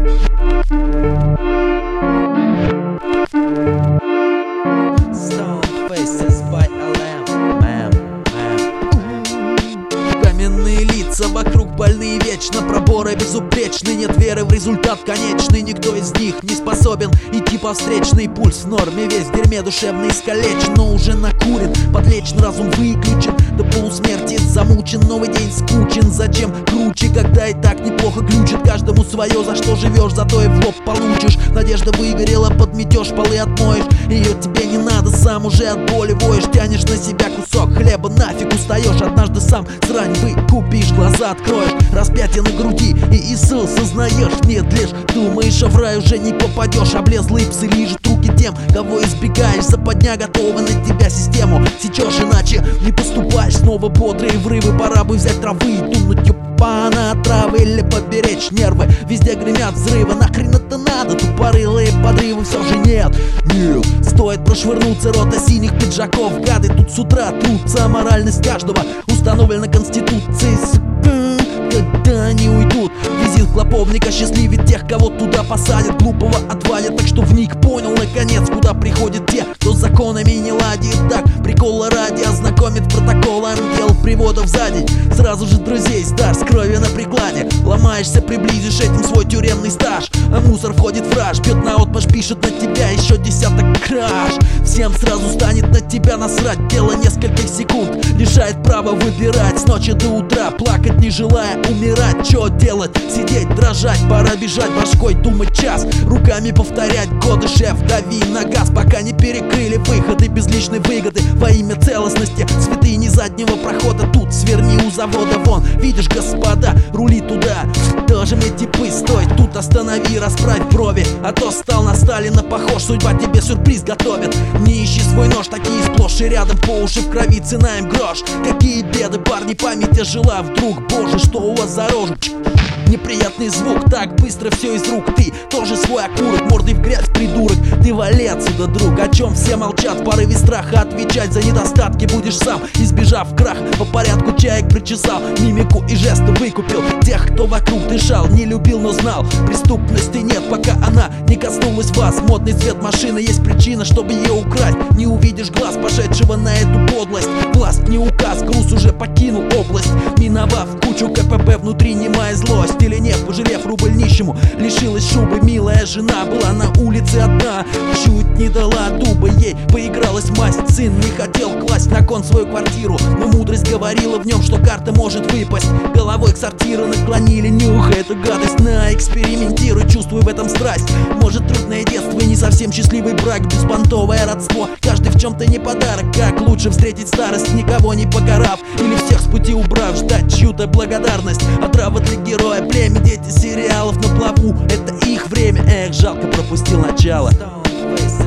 Каменные лица вокруг больные вечно, проборы безупречны, нет веры в результат конечный. Никто из них не способен идти по встречной. Пульс в норме, весь в дерьме душевно искалечен, но уже накурен, подлечен, разум выключен, до полусмерти замучен, новый день скучен. Зачем круче, когда и так неплохо ключит? Каждому свое, за что живешь, зато и в лоб получишь. Надежда выгорела, подметешь, полы отмоешь, ее тебе не надо, сам уже от боли воешь. Тянешь на себя кусок хлеба, нафиг устаешь, однажды сам срань выкупишь, глаза откроешь, распятие на груди, и Иисус сознаешь, медлишь, думаешь, а в рай уже не попадешь. Облезлые псы лижут руки тем, кого избегаешь, западня готова на тебя систему сечешь, иначе не поступаешь. Снова бодрые врывы, пора бы взять травы и дунуть на травы или поберечь нервы. Везде гремят взрывы, нахрен это надо? Тупорылые подрывы все же нет. Стоит прошвырнуться, рота синих пиджаков, гады тут с утра трутся. Моральность каждого установлена конституцией. Когда они уйдут, визит клоповника счастливит тех, кого туда посадят. Глупого отвалят, так что вник, понял наконец, куда приходят те, кто с законами не ладит. Так, прикола ради ознакомит протоколом дел, приводов за день. Сразу же друзей сдашь с кровью на прикладе. Ломаешься, приблизишь этим свой тюремный стаж. А мусор входит в раж, бьет наотмашь, пишет на тебя еще десяток краж. Всем сразу станет на тебя насрать, дело нескольких секунд лишает права выбирать. С ночи до утра плакать не желая умирать. Чё делать? Сидеть, дрожать, пора бежать башкой, думать час, руками повторять годы. Шеф, дави на газ, пока не перекрыли выходы без личной выгоды. Во имя целостности цветы не заднего прохода. Тут сверни у завода вон, видишь, господа, рули туда. Тоже мне типы, стой, тут останови, расправь брови, а то стал на Сталина похож. Судьба тебе сюрприз готовит. Не ищи свой нож, такие сплошь и рядом, по уши в крови, цена им грош. Какие беды, парни, память ожила вдруг. Боже, что у вас за рожу? Неприятный звук, так быстро все из рук. Ты тоже свой окурок, мордой в грязь, придурок. Ты вали отсюда, друг, о чем все молчат. В порыве страха отвечать за недостатки будешь сам, избежав краха. По порядку чаек причесал, мимику и жесты выкупил тех, кто вокруг дышал. Не любил, но знал, преступности нет, пока она не коснулась вас. Модный цвет машины, есть причина, чтобы ее украсть. Не увидишь глаз пошедшего на эту подлость. Власть не указ, груз уже покинул область, миновав кучу КПП, внутри немая злость. Или нет, пожалев рубль нищему, лишилась шубы. Милая жена была на улице одна, чуть не дала дуба, ей поигралась масть. Сын не хотел класть на кон свою квартиру, но мудрость говорила в нем, что карта может выпасть. Головой к сортиру наклонили, нюхай эту гадость, на, экспериментируй, чувствуй в этом страсть. Может, трудное детство и не совсем счастливый брак, беспонтовое родство, каждый в чем-то не подарок. Как лучше встретить старость, никого не покарав, или всех с пути убрав, ждать чью-то благодарность. Отрава для героя, племя, дети сериалов на плаву, это их время. Эх, жалко, пропустил начало.